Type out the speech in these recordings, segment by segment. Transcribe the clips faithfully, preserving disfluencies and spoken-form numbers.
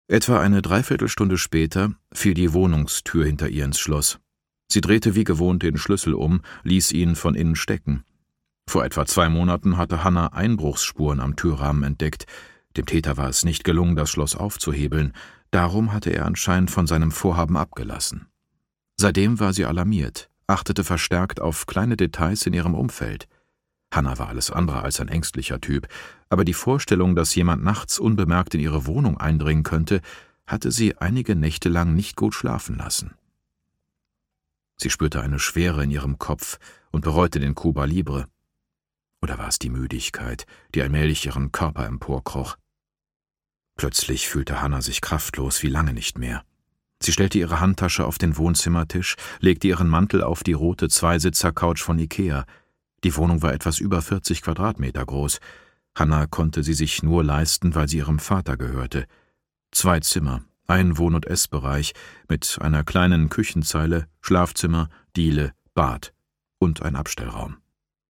Etwa eine Dreiviertelstunde später fiel die Wohnungstür hinter ihr ins Schloss. Sie drehte wie gewohnt den Schlüssel um, ließ ihn von innen stecken. Vor etwa zwei Monaten hatte Hannah Einbruchsspuren am Türrahmen entdeckt. Dem Täter war es nicht gelungen, das Schloss aufzuhebeln. Darum hatte er anscheinend von seinem Vorhaben abgelassen. Seitdem war sie alarmiert, achtete verstärkt auf kleine Details in ihrem Umfeld. Hannah war alles andere als ein ängstlicher Typ, aber die Vorstellung, dass jemand nachts unbemerkt in ihre Wohnung eindringen könnte, hatte sie einige Nächte lang nicht gut schlafen lassen. Sie spürte eine Schwere in ihrem Kopf und bereute den Cuba Libre. Oder war es die Müdigkeit, die allmählich ihren Körper emporkroch? Plötzlich fühlte Hannah sich kraftlos wie lange nicht mehr. Sie stellte ihre Handtasche auf den Wohnzimmertisch, legte ihren Mantel auf die rote Zweisitzer-Couch von Ikea. Die Wohnung war etwas über vierzig Quadratmeter groß. Hannah konnte sie sich nur leisten, weil sie ihrem Vater gehörte. Zwei Zimmer, ein Wohn- und Essbereich mit einer kleinen Küchenzeile, Schlafzimmer, Diele, Bad und ein Abstellraum.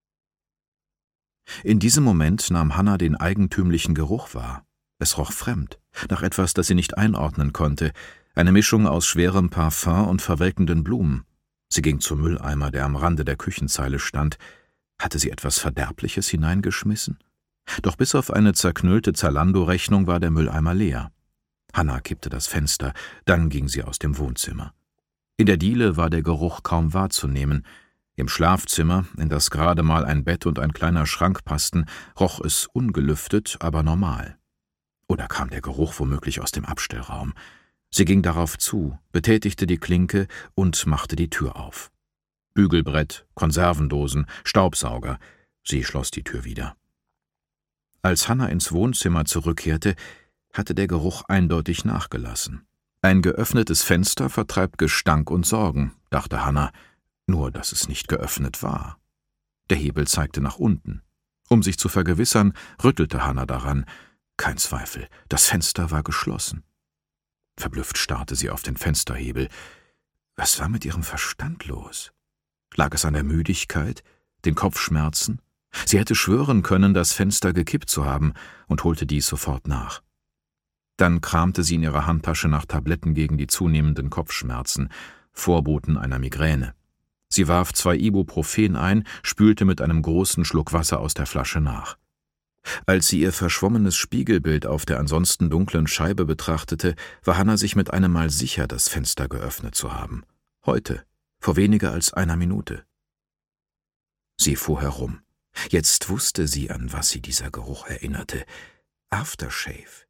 In diesem Moment nahm Hannah den eigentümlichen Geruch wahr. Es roch fremd, nach etwas, das sie nicht einordnen konnte, eine Mischung aus schwerem Parfum und verwelkenden Blumen. Sie ging zum Mülleimer, der am Rande der Küchenzeile stand. Hatte sie etwas Verderbliches hineingeschmissen? Doch bis auf eine zerknüllte Zalando-Rechnung war der Mülleimer leer. Hannah kippte das Fenster, dann ging sie aus dem Wohnzimmer. In der Diele war der Geruch kaum wahrzunehmen. Im Schlafzimmer, in das gerade mal ein Bett und ein kleiner Schrank passten, roch es ungelüftet, aber normal. Oder kam der Geruch womöglich aus dem Abstellraum? Sie ging darauf zu, betätigte die Klinke und machte die Tür auf. Bügelbrett, Konservendosen, Staubsauger. Sie schloss die Tür wieder. Als Hannah ins Wohnzimmer zurückkehrte, hatte der Geruch eindeutig nachgelassen. Ein geöffnetes Fenster vertreibt Gestank und Sorgen, dachte Hannah, nur dass es nicht geöffnet war. Der Hebel zeigte nach unten. Um sich zu vergewissern, rüttelte Hannah daran. Kein Zweifel, das Fenster war geschlossen. Verblüfft starrte sie auf den Fensterhebel. Was war mit ihrem Verstand los? Lag es an der Müdigkeit, den Kopfschmerzen? Sie hätte schwören können, das Fenster gekippt zu haben, und holte dies sofort nach. Dann kramte sie in ihrer Handtasche nach Tabletten gegen die zunehmenden Kopfschmerzen, Vorboten einer Migräne. Sie warf zwei Ibuprofen ein, spülte mit einem großen Schluck Wasser aus der Flasche nach. Als sie ihr verschwommenes Spiegelbild auf der ansonsten dunklen Scheibe betrachtete, war Hannah sich mit einem Mal sicher, das Fenster geöffnet zu haben. Heute, vor weniger als einer Minute. Sie fuhr herum. Jetzt wusste sie, an was sie dieser Geruch erinnerte. Aftershave.